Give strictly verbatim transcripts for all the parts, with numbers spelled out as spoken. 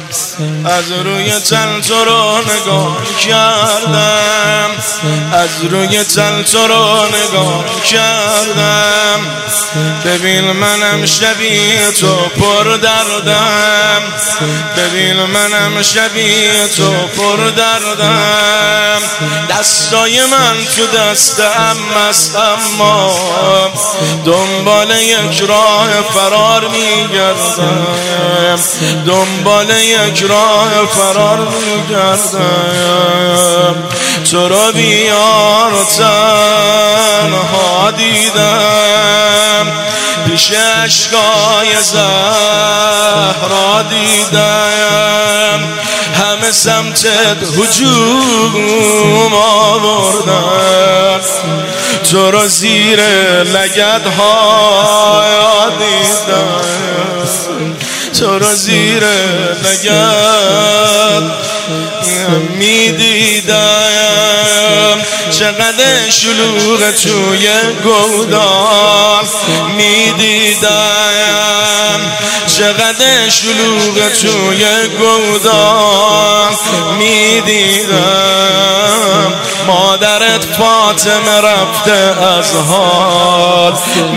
از روی تن تو رو نگاه کردم، از روی تن تو رو نگاه کردم. ببین منم شبیه تو پر دردم، ببین منم شبیه تو پر دردم. دستای من تو دستم است اما دنبال یک راه فرار میگردم، دنبال یک راه فرار میگردم. تو رو بیار تنها دیدم، پیش اشکای زهرا دیدم. همه سمتت هجوم آوردن، تو رو زیر لگدها دیدم، تو رو زیر لگد میدیدم. چقدر شلوغ توی گودال میدیدم، چقدر شلوغ توی گودال میدیدم. مادرت فاطمه رفته از حال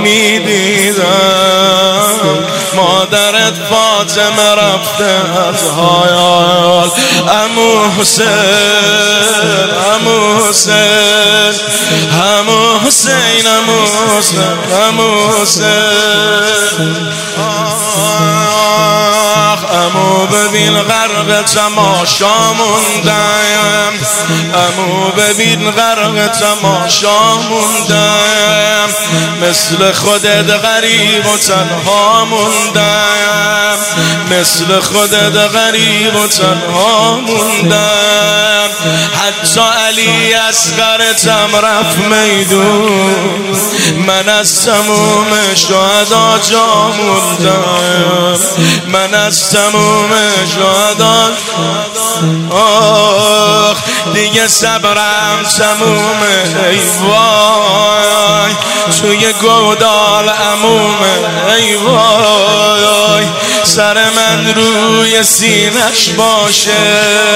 میدیدم، مادرت فاطمه رفته از حال. عمو حسین عمو حسین عمو حسین عمو حسین عمو حسین. عمو ببین غرق تماشا موندم، عمو ببین غرق تماشا موندم. مثل خودت غریب و تنها موندم، مثل خودت غریب و تنها موندم. حتی علی اصغرتم رفت میدون، من از تموم شهدا جا موندم، من از تموم شهدا. آخ دیگه صبرم تمومه ای وای، توی گودال عمومه ای وای. سر من روی سینش باشه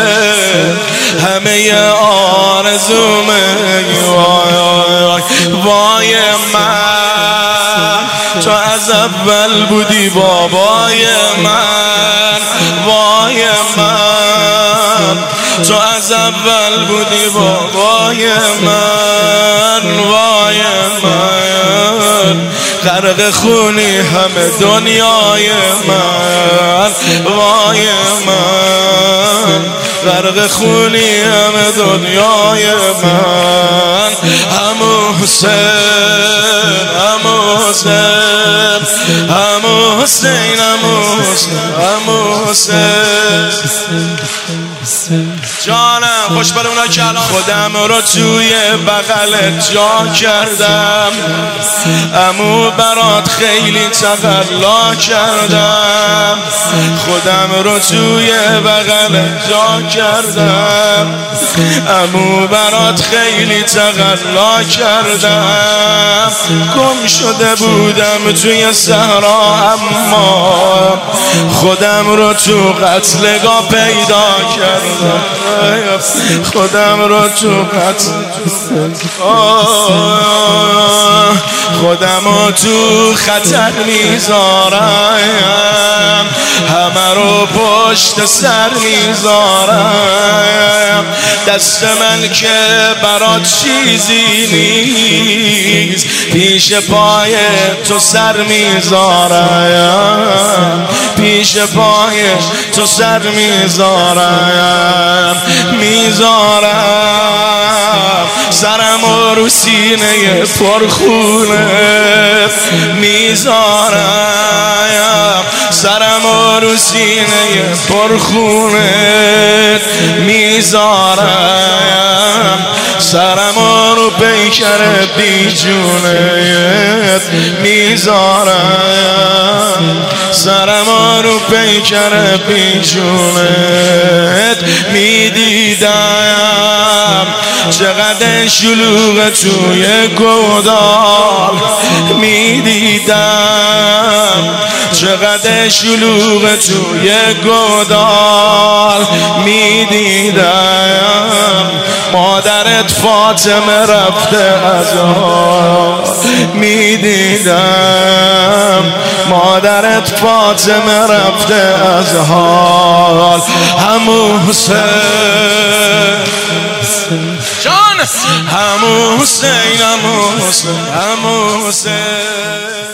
همه آرزومه ای وای. وای من تو از اول بودی بابای من، وای من تو از اول بودی بابای من، وای من. غرق خونی همه دنیای من، وای من. غرق خونی همه دنیای من. عمو حسین عمو حسین عمو حسین عمو حسین عمو حسین. جانم خوش بر اونا که الان خودم رو توی بغلت جا کردم، عمو برات خیلی تقلا کردم. خودم رو توی بغلت جا کردم، عمو برات خیلی تقلا کردم. گم شده بودم توی صحرا اما خودم رو تو قتلگاه پیدا کردم، خودم رو تو قتل خودم رو تو خطر میذارم، همه رو پشت سر میذارم. دست من که برات چیزی نیست، پیش پای تو سر میذارم، پیش پای تو سر میذارم، میذارم. سرم رو سینه پرخونه میذارم، سرم رو سینه پرخونه میذارم. سرم رو پیکر بیجونت میذارم، سرم رو پیکر بیجونت میدیدم. چقدر شلوغ توی گودال میدیدم، چقدر شلوغ توی گودال مادرت فاطمه رفته از حال میدیدم، مادرت فاطمه رفته از حال. همون حسین جان، همون حسین، همون حسین، همون حسین.